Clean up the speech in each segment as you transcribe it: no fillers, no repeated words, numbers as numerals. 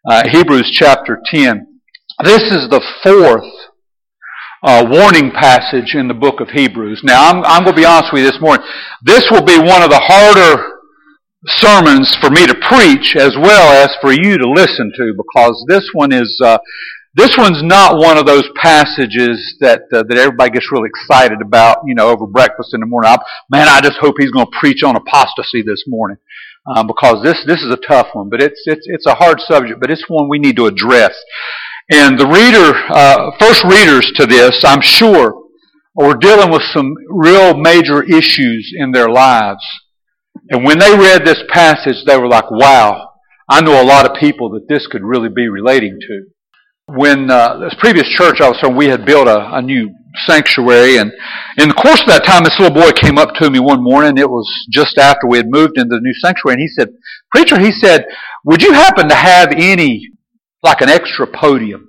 Hebrews chapter 10. This is the fourth warning passage in the book of Hebrews. Now, I'm going to be honest with you this morning. This will be one of the harder sermons for me to preach as well as for you to listen to, because this one's not one of those passages that everybody gets really excited about, over breakfast in the morning. I just hope he's going to preach on apostasy this morning, because this is a tough one. But it's a hard subject, but it's one we need to address. And the first readers to this, I'm sure, were dealing with some real major issues in their lives. And when they read this passage, they were like, wow, I know a lot of people that this could really be relating to. When this previous church I was from, we had built a new sanctuary, and in the course of that time, this little boy came up to me one morning. It was just after we had moved into the new sanctuary, and he said, "Preacher," he said, "would you happen to have like an extra podium?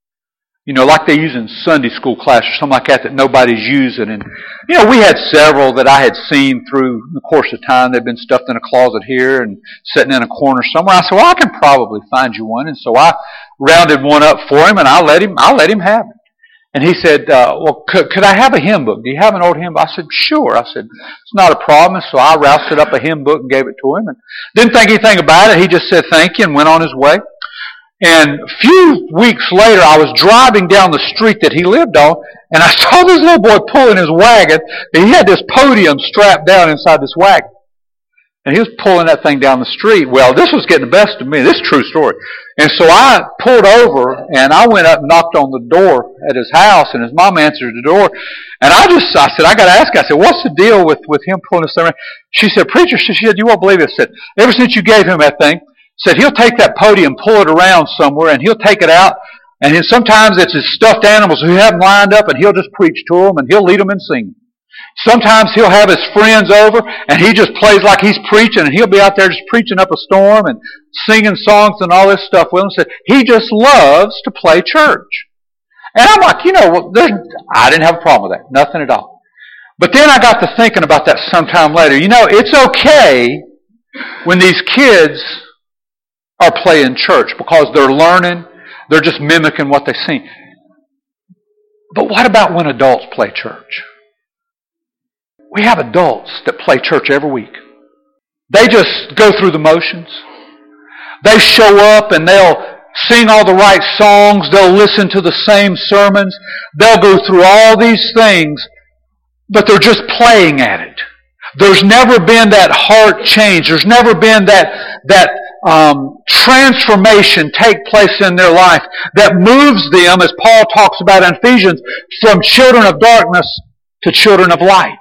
Like they use in Sunday school class or something like that nobody's using." And, we had several that I had seen through the course of time. They'd been stuffed in a closet here and sitting in a corner somewhere. I said, well, I can probably find you one. And so I rounded one up for him, and I'll let him have it. And he said, well, could I have a hymn book? Do you have an old hymn book? I said, sure. I said, it's not a problem. And so I rousted up a hymn book and gave it to him, and didn't think anything about it. He just said thank you and went on his way. And a few weeks later, I was driving down the street that he lived on, and I saw this little boy pulling his wagon, and he had this podium strapped down inside this wagon. And he was pulling that thing down the street. Well, this was getting the best of me. This is a true story. And so I pulled over, and I went up and knocked on the door at his house, and his mom answered the door. And I said, I got to ask. I said, what's the deal with him pulling this thing around? She said, preacher, she said, you won't believe it. I said, ever since you gave him that thing, said he'll take that podium, pull it around somewhere, and he'll take it out, and then sometimes it's his stuffed animals who have them lined up, and he'll just preach to them, and he'll lead them in singing. Sometimes he'll have his friends over, and he just plays like he's preaching, and he'll be out there just preaching up a storm and singing songs and all this stuff with them. Said he just loves to play church. And I'm like, I didn't have a problem with that. Nothing at all. But then I got to thinking about that sometime later. It's okay when these kids are playing church because they're learning, they're just mimicking what they see. But what about when adults play church? We have adults that play church every week. They just go through the motions. They show up and they'll sing all the right songs. They'll listen to the same sermons. They'll go through all these things, but they're just playing at it. There's never been that heart change. There's never been that transformation take place in their life that moves them, as Paul talks about in Ephesians, from children of darkness to children of light.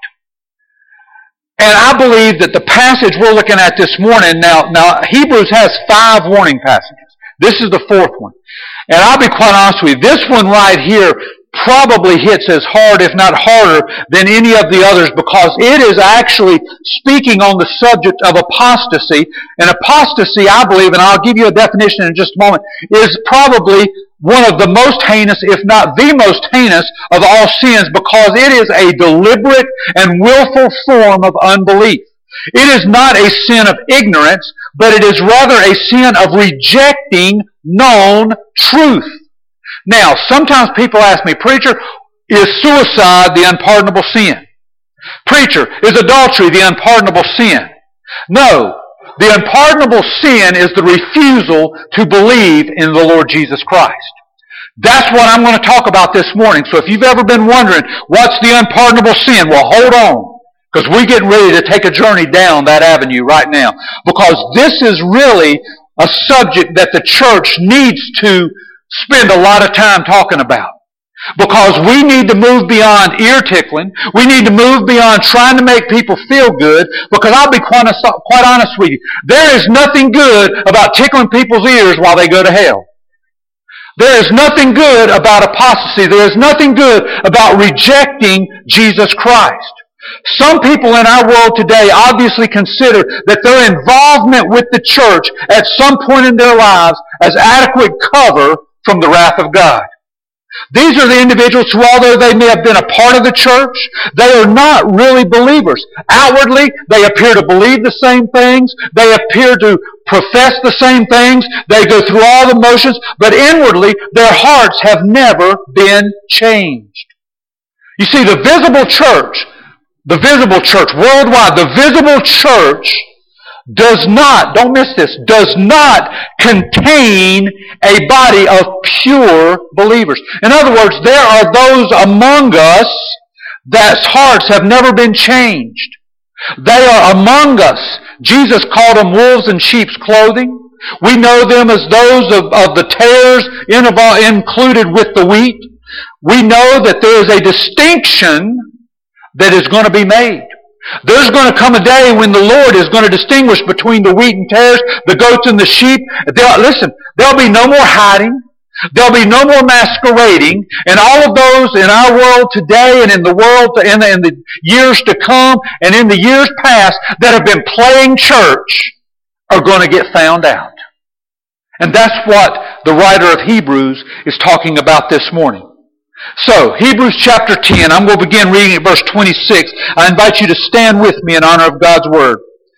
And I believe that the passage we're looking at this morning, now Hebrews has 5 warning passages. This is the 4th one. And I'll be quite honest with you, this one right here probably hits as hard, if not harder, than any of the others, because it is actually speaking on the subject of apostasy. And apostasy, I believe, and I'll give you a definition in just a moment, is probably one of the most heinous, if not the most heinous, of all sins, because it is a deliberate and willful form of unbelief. It is not a sin of ignorance, but it is rather a sin of rejecting known truth. Now, sometimes people ask me, preacher, is suicide the unpardonable sin? Preacher, is adultery the unpardonable sin? No. The unpardonable sin is the refusal to believe in the Lord Jesus Christ. That's what I'm going to talk about this morning. So if you've ever been wondering, what's the unpardonable sin? Well, hold on, because we're getting ready to take a journey down that avenue right now. Because this is really a subject that the church needs to spend a lot of time talking about. Because we need to move beyond ear tickling. We need to move beyond trying to make people feel good. Because I'll be quite honest with you, there is nothing good about tickling people's ears while they go to hell. There is nothing good about apostasy. There is nothing good about rejecting Jesus Christ. Some people in our world today obviously consider that their involvement with the church at some point in their lives as adequate cover from the wrath of God. These are the individuals who, although they may have been a part of the church, they are not really believers. Outwardly, they appear to believe the same things. They appear to profess the same things. They go through all the motions, but inwardly, their hearts have never been changed. You see, the visible church worldwide, the visible church does not, don't miss this, does not contain a body of pure believers. In other words, there are those among us that hearts have never been changed. They are among us. Jesus called them wolves in sheep's clothing. We know them as those of the tares included with the wheat. We know that there is a distinction that is going to be made. There's going to come a day when the Lord is going to distinguish between the wheat and tares, the goats and the sheep. There'll be no more hiding. There'll be no more masquerading. And all of those in our world today and in the world in the years to come and in the years past that have been playing church are going to get found out. And that's what the writer of Hebrews is talking about this morning. So, Hebrews chapter 10, I'm going to begin reading at verse 26. I invite you to stand with me in honor of God's Word.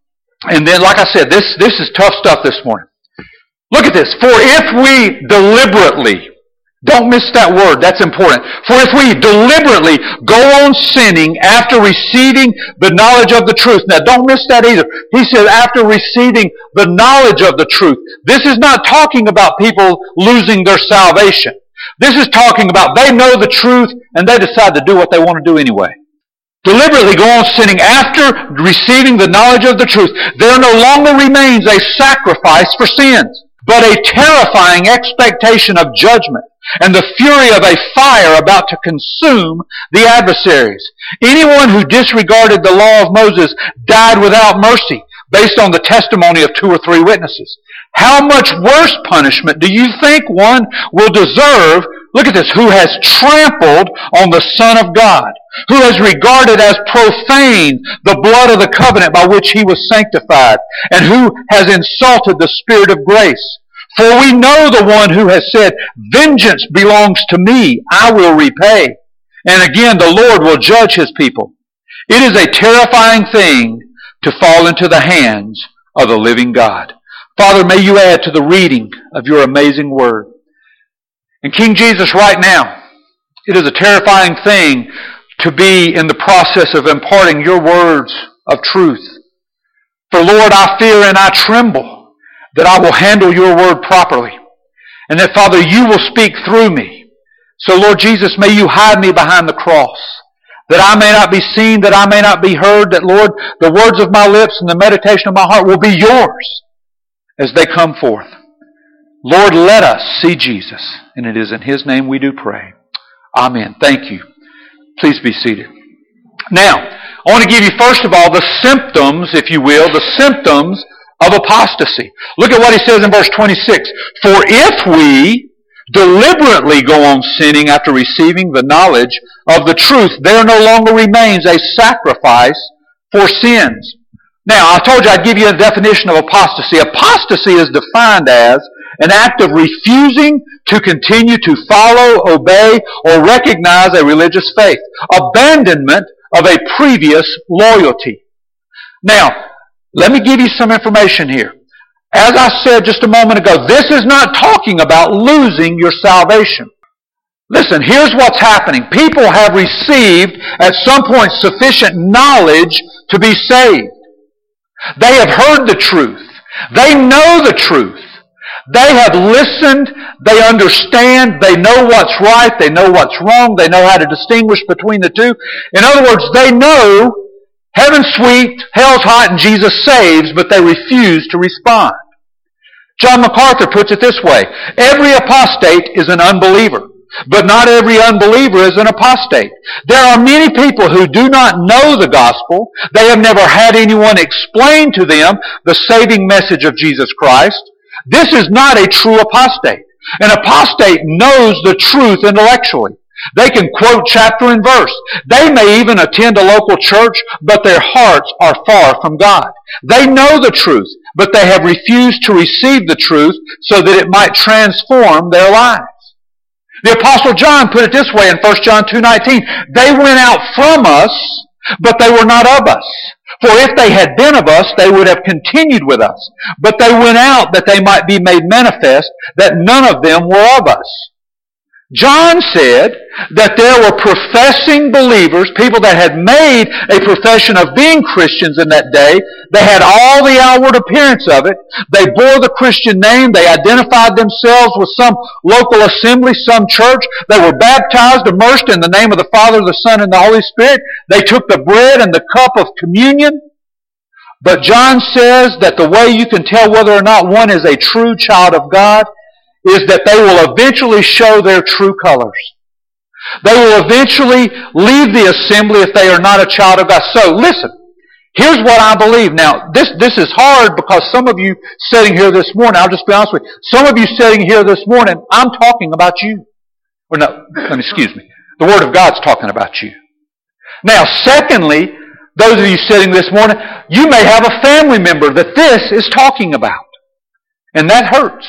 And then, like I said, this is tough stuff this morning. Look at this. For if we deliberately, don't miss that word, that's important. For if we deliberately go on sinning after receiving the knowledge of the truth. Now, don't miss that either. He said after receiving the knowledge of the truth. This is not talking about people losing their salvation. This is talking about they know the truth and they decide to do what they want to do anyway. Deliberately go on sinning after receiving the knowledge of the truth. There no longer remains a sacrifice for sins, but a terrifying expectation of judgment and the fury of a fire about to consume the adversaries. Anyone who disregarded the law of Moses died without mercy, based on the testimony of 2 or 3 witnesses. How much worse punishment do you think one will deserve, look at this, who has trampled on the Son of God, who has regarded as profane the blood of the covenant by which he was sanctified, and who has insulted the Spirit of grace? For we know the one who has said, vengeance belongs to me, I will repay. And again, the Lord will judge his people. It is a terrifying thing to fall into the hands of the living God. Father, may you add to the reading of your amazing word. And King Jesus, right now, it is a terrifying thing to be in the process of imparting your words of truth. For Lord, I fear and I tremble that I will handle your word properly. And that, Father, you will speak through me. So, Lord Jesus, may you hide me behind the cross, that I may not be seen, that I may not be heard, that, Lord, the words of my lips and the meditation of my heart will be yours as they come forth. Lord, let us see Jesus, and it is in his name we do pray. Amen. Thank you. Please be seated. Now, I want to give you, first of all, the symptoms, if you will, the symptoms of apostasy. Look at what he says in verse 26. For if we deliberately go on sinning after receiving the knowledge of the truth, there no longer remains a sacrifice for sins. Now, I told you I'd give you a definition of apostasy. Apostasy is defined as an act of refusing to continue to follow, obey, or recognize a religious faith. Abandonment of a previous loyalty. Now, let me give you some information here. As I said just a moment ago, this is not talking about losing your salvation. Listen, here's what's happening. People have received at some point sufficient knowledge to be saved. They have heard the truth. They know the truth. They have listened. They understand. They know what's right. They know what's wrong. They know how to distinguish between the two. In other words, they know heaven's sweet, hell's hot, and Jesus saves, but they refuse to respond. John MacArthur puts it this way. Every apostate is an unbeliever, but not every unbeliever is an apostate. There are many people who do not know the gospel. They have never had anyone explain to them the saving message of Jesus Christ. This is not a true apostate. An apostate knows the truth intellectually. They can quote chapter and verse. They may even attend a local church, but their hearts are far from God. They know the truth, but they have refused to receive the truth so that it might transform their lives. The Apostle John put it this way in 1 John 2:19. They went out from us, but they were not of us. For if they had been of us, they would have continued with us. But they went out that they might be made manifest that none of them were of us. John said that there were professing believers, people that had made a profession of being Christians in that day. They had all the outward appearance of it. They bore the Christian name. They identified themselves with some local assembly, some church. They were baptized, immersed in the name of the Father, the Son, and the Holy Spirit. They took the bread and the cup of communion. But John says that the way you can tell whether or not one is a true child of God is that they will eventually show their true colors. They will eventually leave the assembly if they are not a child of God. So, listen, here's what I believe. Now, this is hard because some of you sitting here this morning, I'll just be honest with you, some of you sitting here this morning, I'm talking about you. Or no, excuse me. The Word of God's talking about you. Now, secondly, those of you sitting this morning, you may have a family member that this is talking about. And that hurts.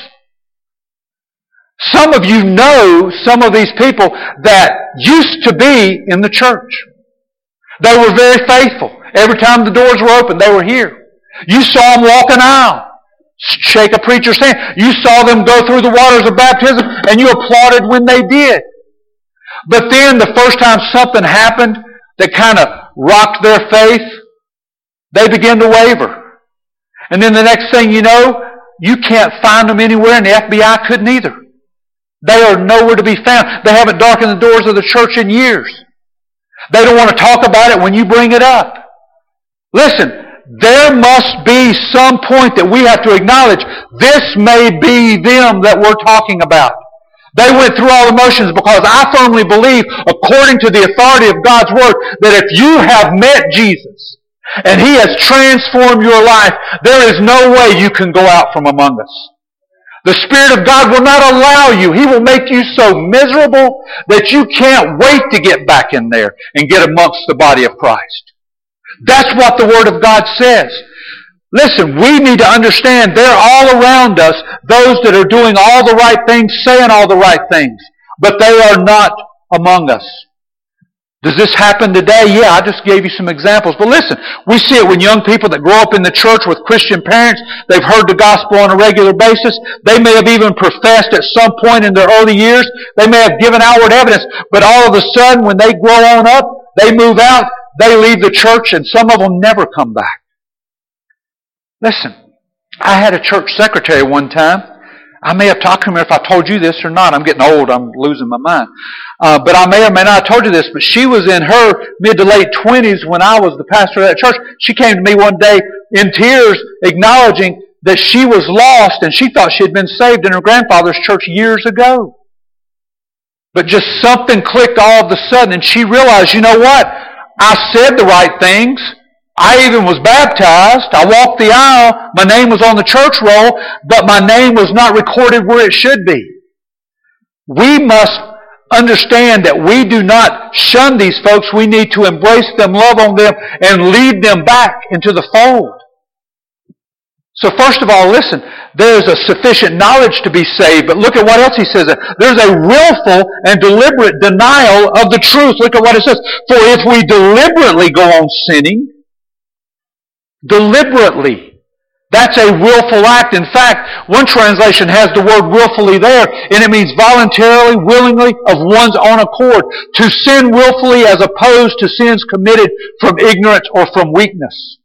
Some of you know some of these people that used to be in the church. They were very faithful. Every time the doors were open, they were here. You saw them walk an aisle, shake a preacher's hand. You saw them go through the waters of baptism, and you applauded when they did. But then the first time something happened that kind of rocked their faith, they began to waver. And then the next thing you know, you can't find them anywhere, and the FBI couldn't either. They are nowhere to be found. They haven't darkened the doors of the church in years. They don't want to talk about it when you bring it up. Listen, there must be some point that we have to acknowledge this may be them that we're talking about. They went through all the motions because I firmly believe, according to the authority of God's Word, that if you have met Jesus and He has transformed your life, there is no way you can go out from among us. The Spirit of God will not allow you. He will make you so miserable that you can't wait to get back in there and get amongst the body of Christ. That's what the Word of God says. Listen, we need to understand they're all around us, those that are doing all the right things, saying all the right things, but they are not among us. Does this happen today? Yeah, I just gave you some examples. But listen, we see it when young people that grow up in the church with Christian parents, they've heard the gospel on a regular basis. They may have even professed at some point in their early years. They may have given outward evidence. But all of a sudden, when they grow on up, they move out, they leave the church, and some of them never come back. Listen, I had a church secretary one time. I may have talked to him if I told you this or not. I'm getting old. I'm losing my mind. But I may or may not have told you this, but she was in her mid to late 20s when I was the pastor of that church. She came to me one day in tears acknowledging that she was lost and she thought she had been saved in her grandfather's church years ago. But just something clicked all of a sudden and she realized, you know what? I said the right things. I even was baptized. I walked the aisle. My name was on the church roll, but my name was not recorded where it should be. We must understand that we do not shun these folks. We need to embrace them, love on them, and lead them back into the fold. So first of all, listen, there's a sufficient knowledge to be saved, but look at what else he says. There's a willful and deliberate denial of the truth. Look at what it says. For if we deliberately go on sinning, deliberately, that's a willful act. In fact, one translation has the word willfully there, and it means voluntarily, willingly, of one's own accord. To sin willfully as opposed to sins committed from ignorance or from weakness.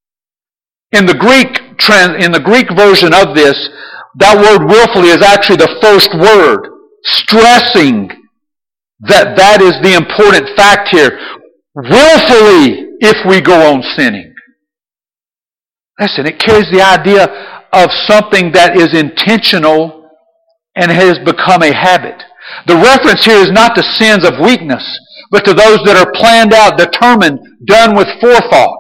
In the Greek version of this, that word willfully is actually the first word, stressing that is the important fact here. Willfully, if we go on sinning. Listen, it carries the idea of something that is intentional and has become a habit. The reference here is not to sins of weakness, but to those that are planned out, determined, done with forethought.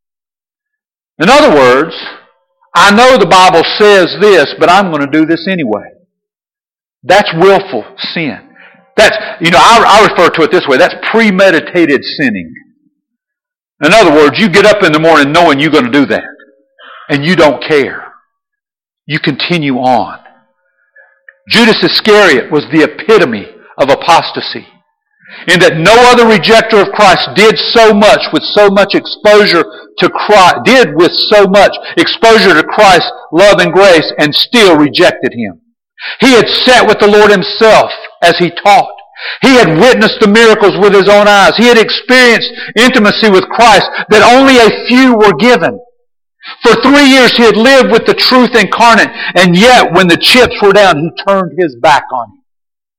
In other words, I know the Bible says this, but I'm going to do this anyway. That's willful sin. That's, I refer to it this way. That's premeditated sinning. In other words, you get up in the morning knowing you're going to do that. And you don't care. You continue on. Judas Iscariot was the epitome of apostasy. In that no other rejecter of Christ did so much with so much exposure to Christ, Christ's love and grace, and still rejected Him. He had sat with the Lord Himself as He taught. He had witnessed the miracles with his own eyes. He had experienced intimacy with Christ that only a few were given. For 3 years he had lived with the truth incarnate, and yet when the chips were down, he turned his back on Him.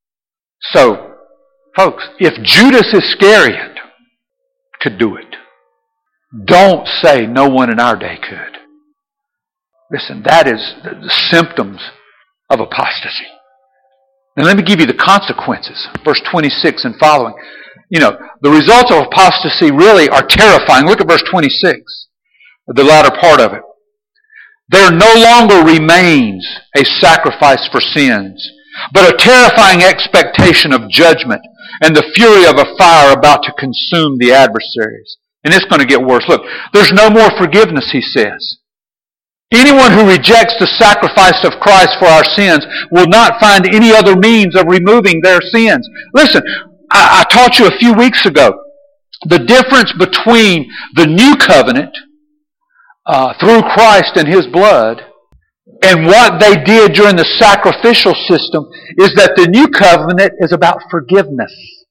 So, folks, if Judas Iscariot could do it, don't say no one in our day could. Listen, that is the symptoms of apostasy. Now let me give you the consequences. Verse 26 and following. The results of apostasy really are terrifying. Look at verse 26, the latter part of it. There no longer remains a sacrifice for sins, but a terrifying expectation of judgment and the fury of a fire about to consume the adversaries. And it's going to get worse. Look, there's no more forgiveness, he says. Anyone who rejects the sacrifice of Christ for our sins will not find any other means of removing their sins. Listen, I taught you a few weeks ago the difference between the new covenant through Christ and His blood and what they did during the sacrificial system is that the new covenant is about forgiveness.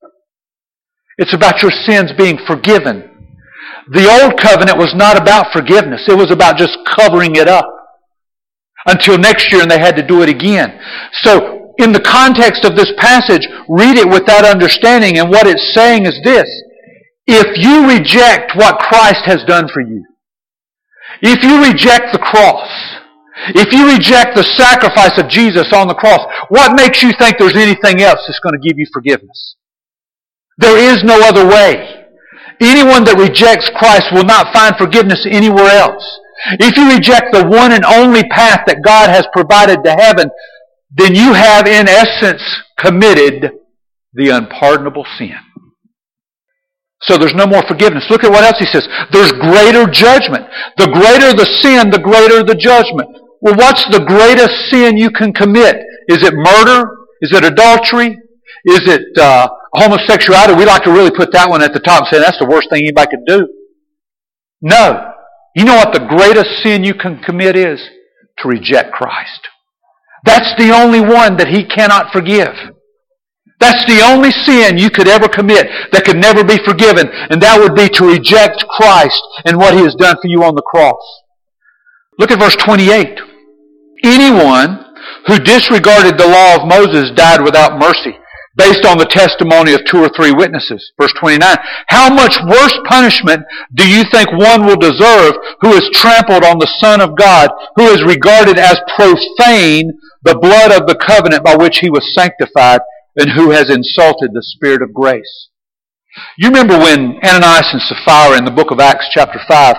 It's about your sins being forgiven. The old covenant was not about forgiveness. It was about just covering it up until next year, and they had to do it again. So, in the context of this passage, read it with that understanding, and what it's saying is this. If you reject what Christ has done for you, if you reject the cross, if you reject the sacrifice of Jesus on the cross, what makes you think there's anything else that's going to give you forgiveness? There is no other way. Anyone that rejects Christ will not find forgiveness anywhere else. If you reject the one and only path that God has provided to heaven, then you have in essence committed the unpardonable sin. So there's no more forgiveness. Look at what else he says. There's greater judgment. The greater the sin, the greater the judgment. Well, what's the greatest sin you can commit? Is it murder? Is it adultery? Is it homosexuality? We like to really put that one at the top and say that's the worst thing anybody could do. No. You know what the greatest sin you can commit is? To reject Christ. That's the only one that He cannot forgive. That's the only sin you could ever commit that could never be forgiven, and that would be to reject Christ and what He has done for you on the cross. Look at verse 28. Anyone who disregarded the law of Moses died without mercy, based on the testimony of 2 or 3 witnesses. Verse 29. How much worse punishment do you think one will deserve who has trampled on the Son of God, who has regarded as profane the blood of the covenant by which He was sanctified, and who has insulted the Spirit of grace? You remember when Ananias and Sapphira in the book of Acts chapter 5,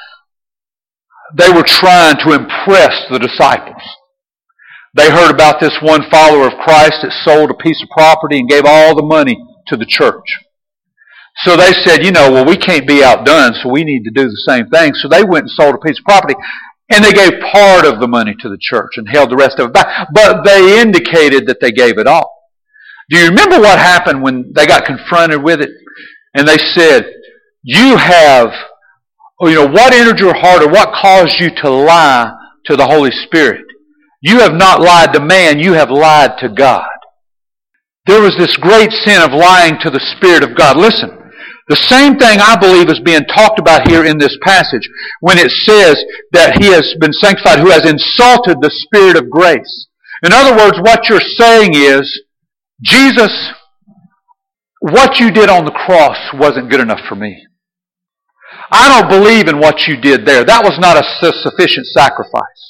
they were trying to impress the disciples. They heard about this one follower of Christ that sold a piece of property and gave all the money to the church. So they said, we can't be outdone, so we need to do the same thing. So they went and sold a piece of property, and they gave part of the money to the church and held the rest of it back. But they indicated that they gave it all. Do you remember what happened when they got confronted with it? And they said, what entered your heart, or what caused you to lie to the Holy Spirit? You have not lied to man, you have lied to God. There was this great sin of lying to the Spirit of God. Listen, the same thing I believe is being talked about here in this passage when it says that he has been sanctified who has insulted the Spirit of grace. In other words, what you're saying is, Jesus, what you did on the cross wasn't good enough for me. I don't believe in what you did there. That was not a sufficient sacrifice.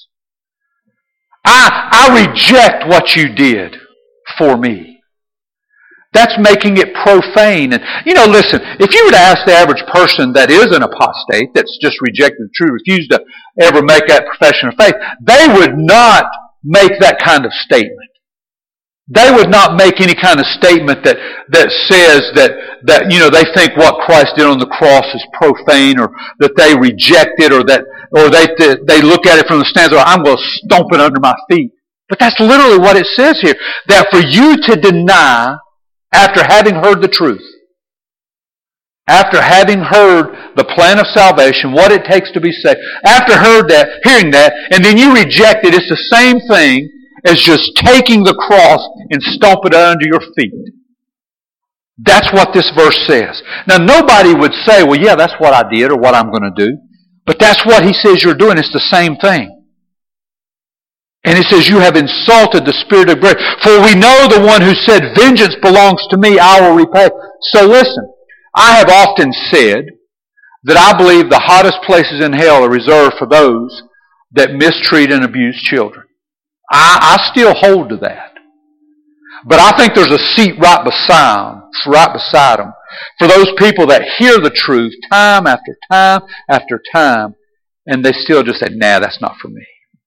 I reject what you did for me. That's making it profane. And, listen, if you were to ask the average person that is an apostate, that's just rejected the truth, refused to ever make that profession of faith, they would not make that kind of statement. They would not make any kind of statement that says that they think what Christ did on the cross is profane, or that they reject it, or they look at it from the stance of, I'm going to stomp it under my feet. But that's literally what it says here. That for you to deny after having heard the truth, after having heard the plan of salvation, what it takes to be saved, after hearing that, and then you reject it, it's the same thing as just taking the cross and stomping it under your feet. That's what this verse says. Now, nobody would say, well, yeah, that's what I did or what I'm going to do. But that's what he says you're doing. It's the same thing. And it says, you have insulted the Spirit of grace. For we know the one who said, vengeance belongs to me, I will repay. So listen, I have often said that I believe the hottest places in hell are reserved for those that mistreat and abuse children. I still hold to that. But I think there's a seat right beside them for those people that hear the truth time after time after time, and they still just say, nah, that's not for me.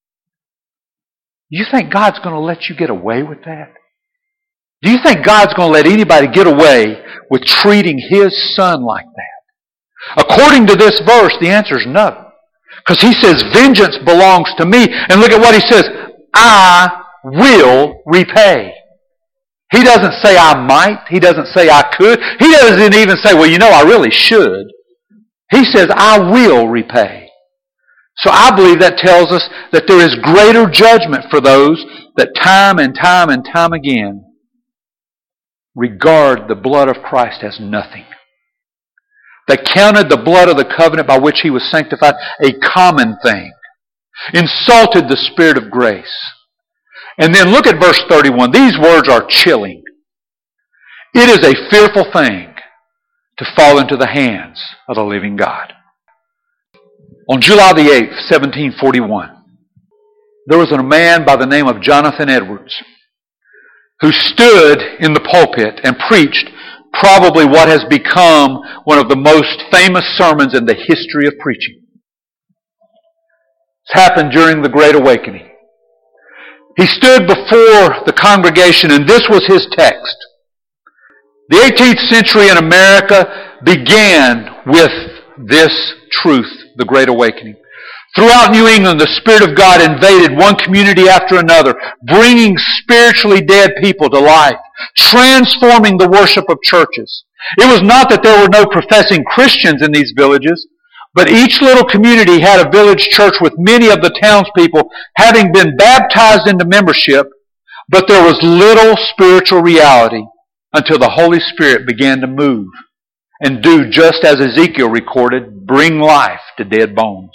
You think God's going to let you get away with that? Do you think God's going to let anybody get away with treating His Son like that? According to this verse, the answer is no. Because He says, vengeance belongs to me. And look at what He says, I will repay. He doesn't say I might. He doesn't say I could. He doesn't even say, well, I really should. He says, I will repay. So I believe that tells us that there is greater judgment for those that time and time and time again regard the blood of Christ as nothing. They counted the blood of the covenant by which He was sanctified a common thing. Insulted the Spirit of grace. And then look at verse 31. These words are chilling. It is a fearful thing to fall into the hands of the living God. On July the 8th, 1741, there was a man by the name of Jonathan Edwards who stood in the pulpit and preached probably what has become one of the most famous sermons in the history of preaching. It's happened during the Great Awakening. He stood before the congregation, and this was his text. The 18th century in America began with this truth, the Great Awakening. Throughout New England, the Spirit of God invaded one community after another, bringing spiritually dead people to life, transforming the worship of churches. It was not that there were no professing Christians in these villages, but each little community had a village church with many of the townspeople having been baptized into membership, but there was little spiritual reality until the Holy Spirit began to move and do just as Ezekiel recorded, bring life to dead bones.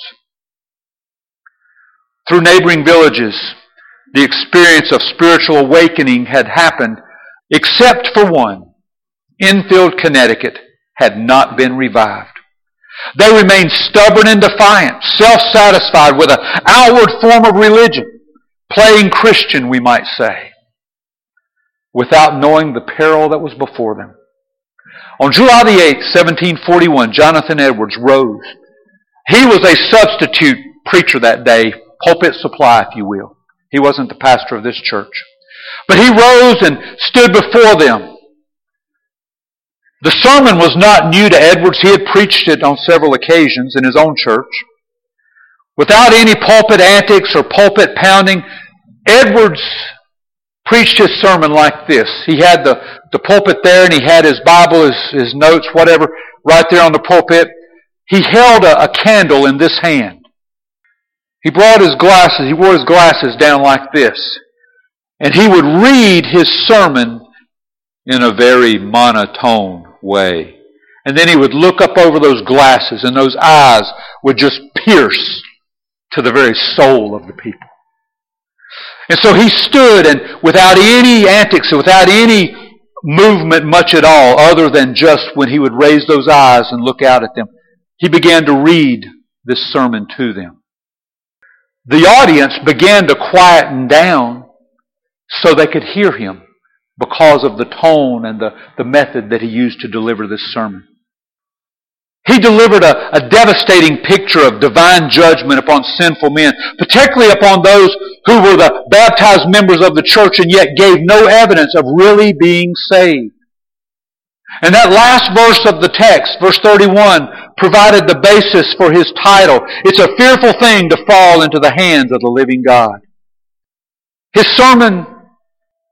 Through neighboring villages, the experience of spiritual awakening had happened, except for one. Enfield, Connecticut had not been revived. They remained stubborn and defiant, self-satisfied with an outward form of religion, playing Christian, we might say, without knowing the peril that was before them. On July the 8th, 1741, Jonathan Edwards rose. He was a substitute preacher that day, pulpit supply, if you will. He wasn't the pastor of this church. But he rose and stood before them. The sermon was not new to Edwards. He had preached it on several occasions in his own church. Without any pulpit antics or pulpit pounding, Edwards preached his sermon like this. He had the pulpit there, and he had his Bible, his notes, whatever, right there on the pulpit. He held a candle in this hand. He brought his glasses, he wore his glasses down like this. And he would read his sermon in a very monotone way. And then he would look up over those glasses, and those eyes would just pierce to the very soul of the people. And so he stood, and without any antics, without any movement much at all, other than just when he would raise those eyes and look out at them, he began to read this sermon to them. The audience began to quieten down so they could hear him because of the tone and the method that he used to deliver this sermon. He delivered a devastating picture of divine judgment upon sinful men, particularly upon those who were the baptized members of the church and yet gave no evidence of really being saved. And that last verse of the text, verse 31, provided the basis for his title. It's a fearful thing to fall into the hands of the living God. His sermon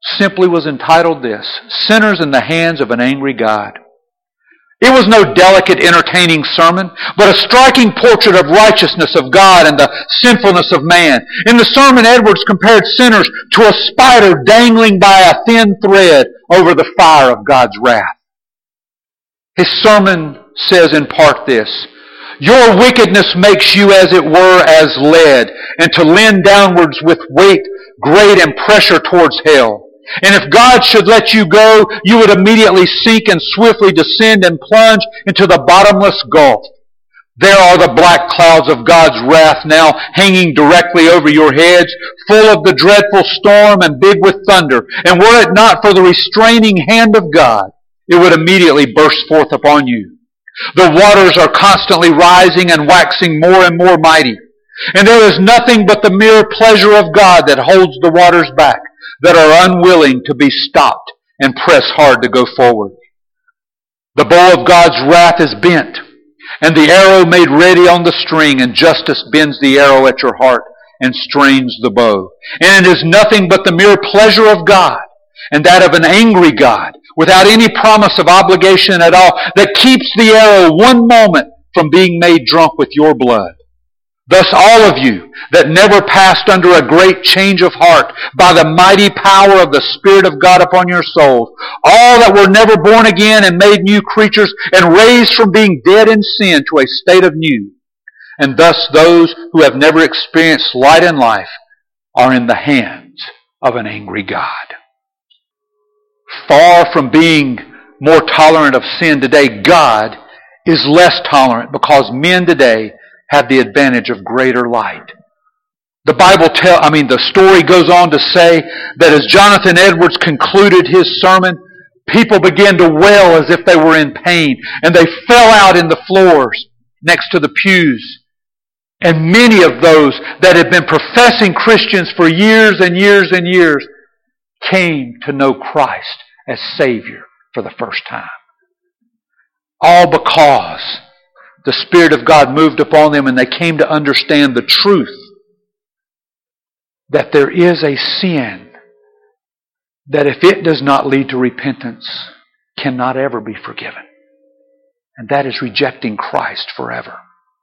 simply was entitled this: Sinners in the Hands of an Angry God. It was no delicate, entertaining sermon, but a striking portrait of righteousness of God and the sinfulness of man. In the sermon, Edwards compared sinners to a spider dangling by a thin thread over the fire of God's wrath. His sermon says in part this: Your wickedness makes you, as it were, as lead, and to lean downwards with weight great and pressure towards hell. And if God should let you go, you would immediately sink and swiftly descend and plunge into the bottomless gulf. There are the black clouds of God's wrath now hanging directly over your heads, full of the dreadful storm and big with thunder. And were it not for the restraining hand of God, it would immediately burst forth upon you. The waters are constantly rising and waxing more and more mighty. And there is nothing but the mere pleasure of God that holds the waters back, that are unwilling to be stopped and press hard to go forward. The bow of God's wrath is bent, and the arrow made ready on the string, and justice bends the arrow at your heart and strains the bow. And it is nothing but the mere pleasure of God, and that of an angry God, without any promise of obligation at all, that keeps the arrow one moment from being made drunk with your blood. Thus all of you that never passed under a great change of heart by the mighty power of the Spirit of God upon your souls, all that were never born again and made new creatures and raised from being dead in sin to a state of new, and thus those who have never experienced light in life are in the hands of an angry God. Far from being more tolerant of sin today, God is less tolerant because men today have the advantage of greater light. The story goes on to say that as Jonathan Edwards concluded his sermon, people began to wail as if they were in pain, and they fell out in the floors next to the pews. And many of those that had been professing Christians for years and years and years came to know Christ as Savior for the first time. All because the Spirit of God moved upon them and they came to understand the truth that there is a sin that if it does not lead to repentance cannot ever be forgiven. And that is rejecting Christ forever.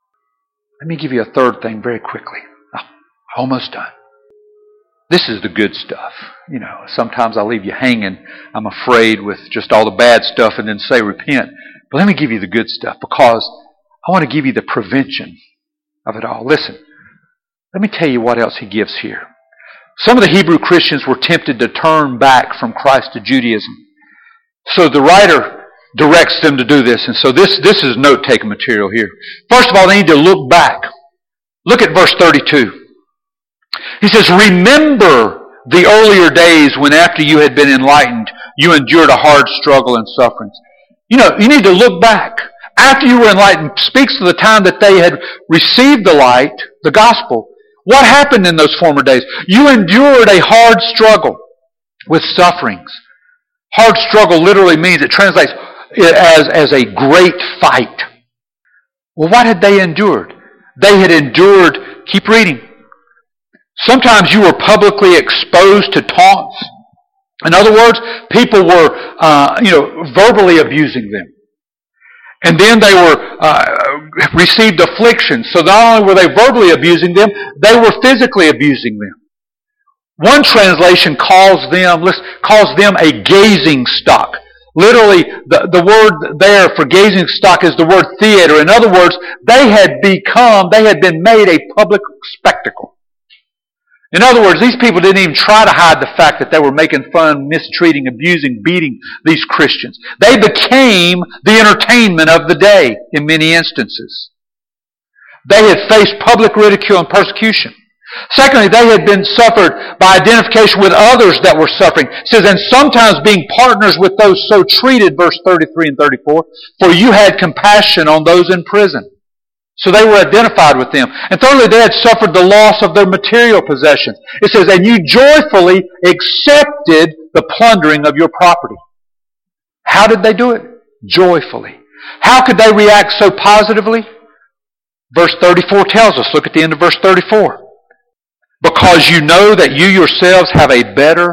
Let me give you a third thing very quickly. Almost done. This is the good stuff. Sometimes I leave you hanging, I'm afraid, with just all the bad stuff and then say repent. But let me give you the good stuff because I want to give you the prevention of it all. Listen, let me tell you what else he gives here. Some of the Hebrew Christians were tempted to turn back from Christ to Judaism. So the writer directs them to do this. And so this is note-taking material here. First of all, they need to look back. Look at verse 32. He says, Remember the earlier days when after you had been enlightened, you endured a hard struggle and sufferings. You need to look back. After you were enlightened, speaks to the time that they had received the light, the gospel. What happened in those former days? You endured a hard struggle with sufferings. Hard struggle literally means, it translates as a great fight. Well, what had they endured? They had endured, keep reading. Sometimes you were publicly exposed to taunts. In other words, people were, verbally abusing them. And then they received affliction. So not only were they verbally abusing them, they were physically abusing them. One translation calls them a gazing stock. Literally, the word there for gazing stock is the word theater. In other words, they had been made a public spectacle. In other words, these people didn't even try to hide the fact that they were making fun, mistreating, abusing, beating these Christians. They became the entertainment of the day in many instances. They had faced public ridicule and persecution. Secondly, they had been suffered by identification with others that were suffering. It says, and sometimes being partners with those so treated, verse 33 and 34, for you had compassion on those in prison. So they were identified with them. And thirdly, they had suffered the loss of their material possessions. It says, and you joyfully accepted the plundering of your property. How did they do it? Joyfully. How could they react so positively? Verse 34 tells us. Look at the end of verse 34. Because you know that you yourselves have a better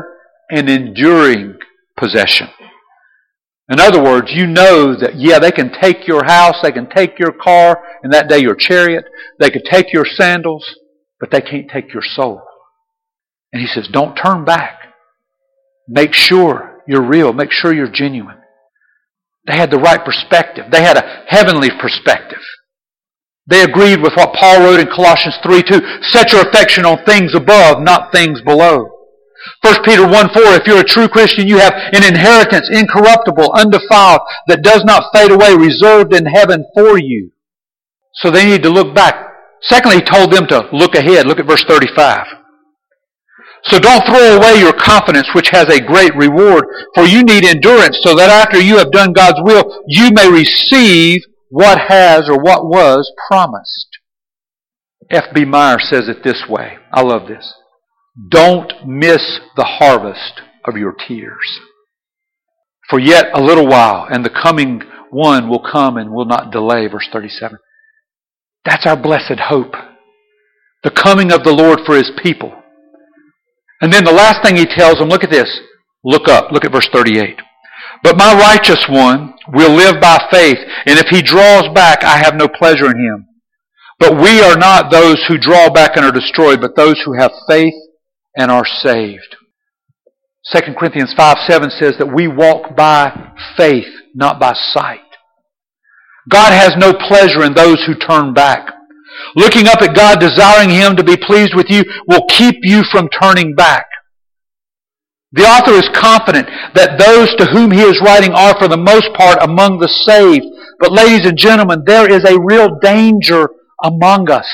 an enduring possession. In other words, you know that, yeah, they can take your house, they can take your car, and that day your chariot, they can take your sandals, but they can't take your soul. And he says, don't turn back. Make sure you're real. Make sure you're genuine. They had the right perspective. They had a heavenly perspective. They agreed with what Paul wrote in Colossians 3:2. Set your affection on things above, not things below. 1 Peter 1:4, if you're a true Christian, you have an inheritance, incorruptible, undefiled, that does not fade away, reserved in heaven for you. So they need to look back. Secondly, he told them to look ahead. Look at verse 35. So don't throw away your confidence, which has a great reward, for you need endurance, so that after you have done God's will, you may receive what has or what was promised. F.B. Meyer says it this way. I love this. Don't miss the harvest of your tears. For yet a little while, and the coming one will come and will not delay. Verse 37. That's our blessed hope. The coming of the Lord for His people. And then the last thing he tells them, look at this. Look up. Look at verse 38. But my righteous one will live by faith, and if he draws back, I have no pleasure in him. But we are not those who draw back and are destroyed, but those who have faith and are saved. 2 Corinthians 5:7 says that we walk by faith, not by sight. God has no pleasure in those who turn back. Looking up at God, desiring Him to be pleased with you, will keep you from turning back. The author is confident that those to whom he is writing are for the most part among the saved. But ladies and gentlemen, there is a real danger among us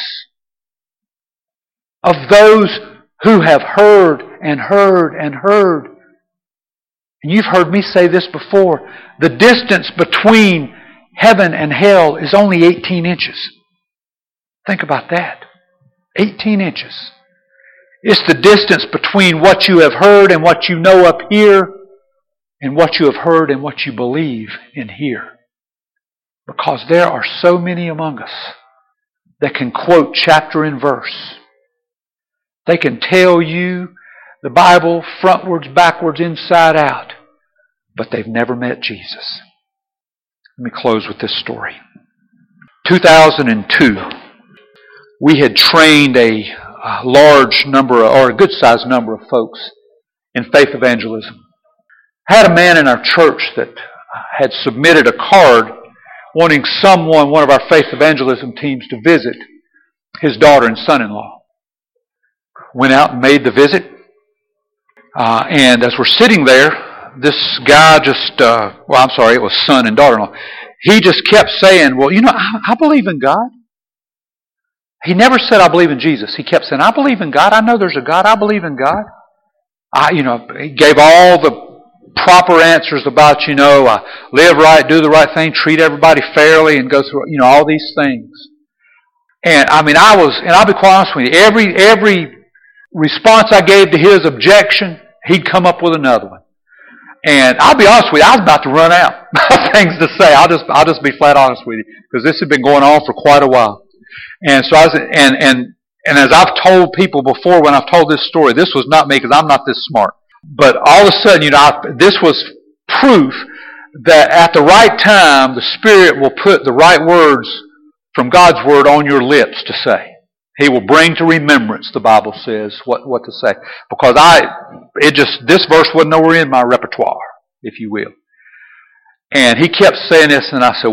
of those who have heard and heard and heard. And you've heard me say this before. The distance between heaven and hell is only 18 inches. Think about that. 18 inches. It's the distance between what you have heard and what you know up here and what you have heard and what you believe in here. Because there are so many among us that can quote chapter and verse. They can tell you the Bible frontwards, backwards, inside out. But they've never met Jesus. Let me close with this story. 2002, we had trained a large number, or a good-sized number of folks in faith evangelism. I had a man in our church that had submitted a card wanting someone, one of our faith evangelism teams, to visit his daughter and son-in-law. Went out and made the visit. And as we're sitting there, this guy just, it was son and daughter-in-law. He just kept saying, well, I believe in God. He never said, I believe in Jesus. He kept saying, I believe in God. I know there's a God. I believe in God. He gave all the proper answers about, live right, do the right thing, treat everybody fairly, and go through, all these things. And I'll be quite honest with you, every response I gave to his objection, he'd come up with another one. And I'll be honest with you, I was about to run out of things to say. I'll just be flat honest with you, because this had been going on for quite a while. And so and as I've told people before when I've told this story, this was not me because I'm not this smart. But all of a sudden, this was proof that at the right time, the Spirit will put the right words from God's Word on your lips to say. He will bring to remembrance, the Bible says, what to say. Because this verse wasn't nowhere in my repertoire, if you will. And he kept saying this, and I said,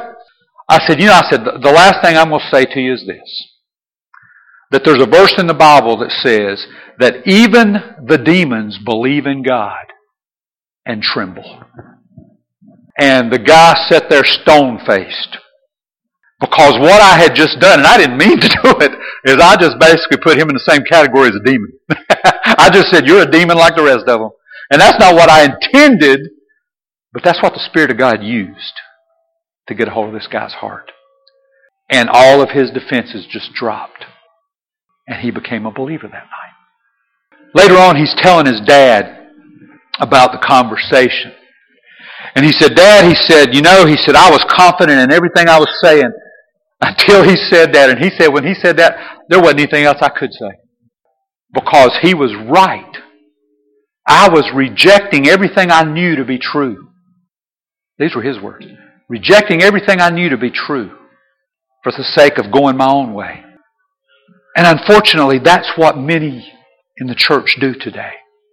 the last thing I'm going to say to you is this. That there's a verse in the Bible that says that even the demons believe in God and tremble. And the guy sat there stone-faced. Because what I had just done, and I didn't mean to do it, is I just basically put him in the same category as a demon. I just said, you're a demon like the rest of them. And that's not what I intended, but that's what the Spirit of God used to get a hold of this guy's heart. And all of his defenses just dropped. And he became a believer that night. Later on, he's telling his dad about the conversation. And he said, Dad, I was confident in everything I was saying until he said that. And he said, when he said that, there wasn't anything else I could say. Because he was right I was rejecting everything I knew to be true. These were his words. Rejecting everything I knew to be true for the sake of going my own way. And unfortunately, that's what many in the church do today.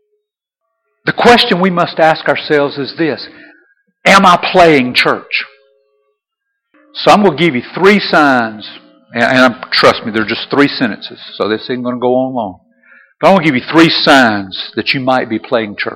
The question we must ask ourselves is this: am I playing church? So I'm going to give you 3 signs, and trust me, they're just 3 sentences, so this isn't going to go on long. But I'm going to give you 3 signs that you might be playing church.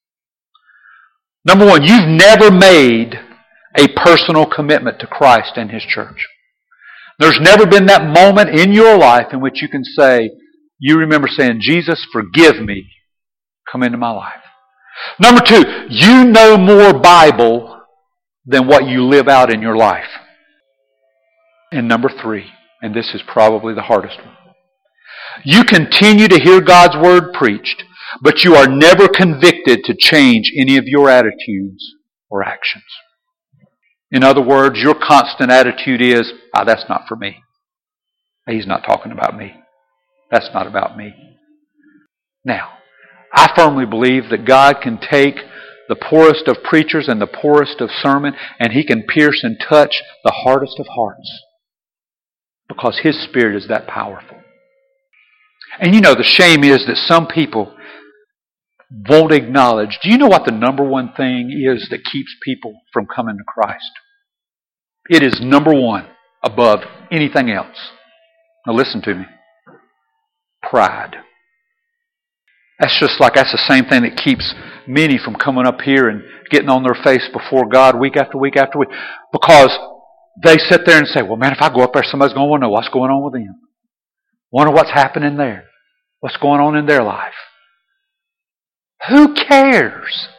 Number 1, you've never made a personal commitment to Christ and His church. There's never been that moment in your life in which you can say, you remember saying, Jesus, forgive me, come into my life. Number 2, you know more Bible than what you live out in your life. And number 3, and this is probably the hardest one, you continue to hear God's Word preached, but you are never convicted to change any of your attitudes or actions. In other words, your constant attitude is, that's not for me. He's not talking about me. That's not about me. Now, I firmly believe that God can take the poorest of preachers and the poorest of sermon, and He can pierce and touch the hardest of hearts, because His Spirit is that powerful. And you know, the shame is that some people won't acknowledge. Do you know what the number one thing is that keeps people from coming to Christ? It is number 1 above anything else. Now listen to me. Pride. That's the same thing that keeps many from coming up here and getting on their face before God week after week after week. Because they sit there and say, well, man, if I go up there, somebody's going to want to know what's going on with them. Wonder what's happening there. What's going on in their life. Who cares?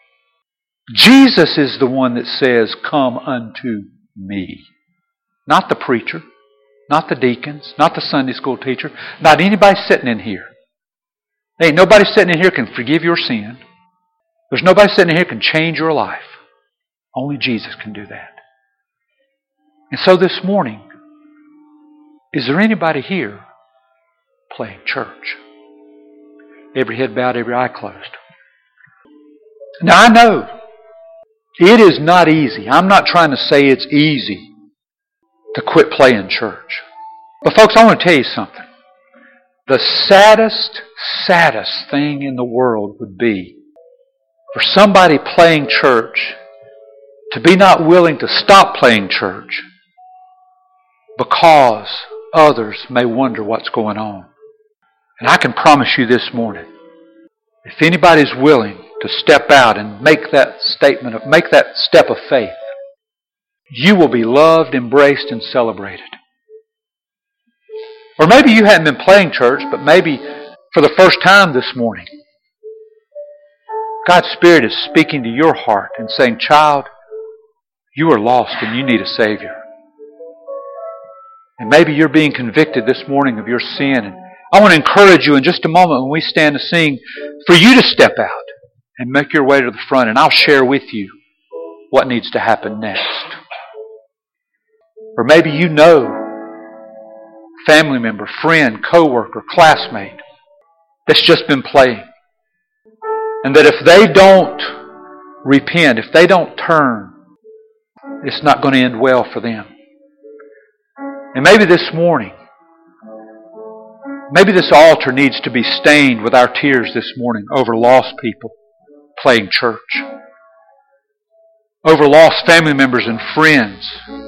Jesus is the one that says, come unto me. Not the preacher, not the deacons, not the Sunday school teacher, not anybody sitting in here. There ain't nobody sitting in here can forgive your sin. There's nobody sitting in here can change your life. Only Jesus can do that. And so this morning, is there anybody here playing church? Every head bowed, every eye closed. Now I know it is not easy. I'm not trying to say it's easy to quit playing church. But folks, I want to tell you something. The saddest thing in the world would be for somebody playing church to be not willing to stop playing church because others may wonder what's going on. And I can promise you this morning, if anybody's willing to step out and make that step of faith, you will be loved, embraced, and celebrated. Or maybe you hadn't been playing church, but maybe for the first time this morning, God's Spirit is speaking to your heart and saying, child, you are lost and you need a Savior. And maybe you're being convicted this morning of your sin. And I want to encourage you in just a moment when we stand to sing for you to step out and make your way to the front, and I'll share with you what needs to happen next. Or maybe you know family member, friend, co-worker, classmate that's just been playing. And that if they don't repent, if they don't turn, it's not going to end well for them. And maybe this morning, maybe this altar needs to be stained with our tears this morning over lost people playing church. Over lost family members and friends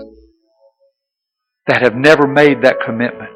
that have never made that commitment.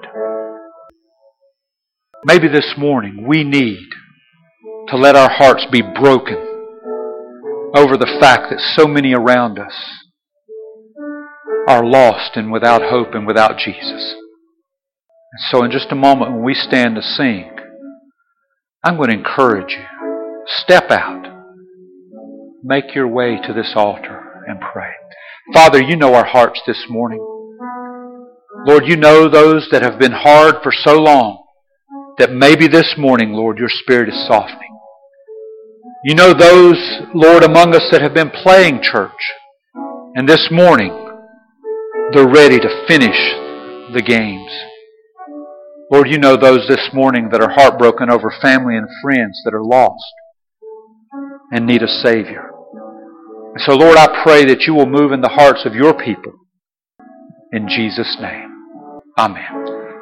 Maybe this morning we need to let our hearts be broken over the fact that so many around us are lost and without hope and without Jesus. And so in just a moment when we stand to sing, I'm going to encourage you. Step out. Make your way to this altar and pray. Father, you know our hearts this morning. Lord, you know those that have been hard for so long that maybe this morning, Lord, your Spirit is softening. You know those, Lord, among us that have been playing church, and this morning they're ready to finish the games. Lord, you know those this morning that are heartbroken over family and friends that are lost. and need a Savior. So, Lord, I pray that you will move in the hearts of your people. In Jesus' name. Amen.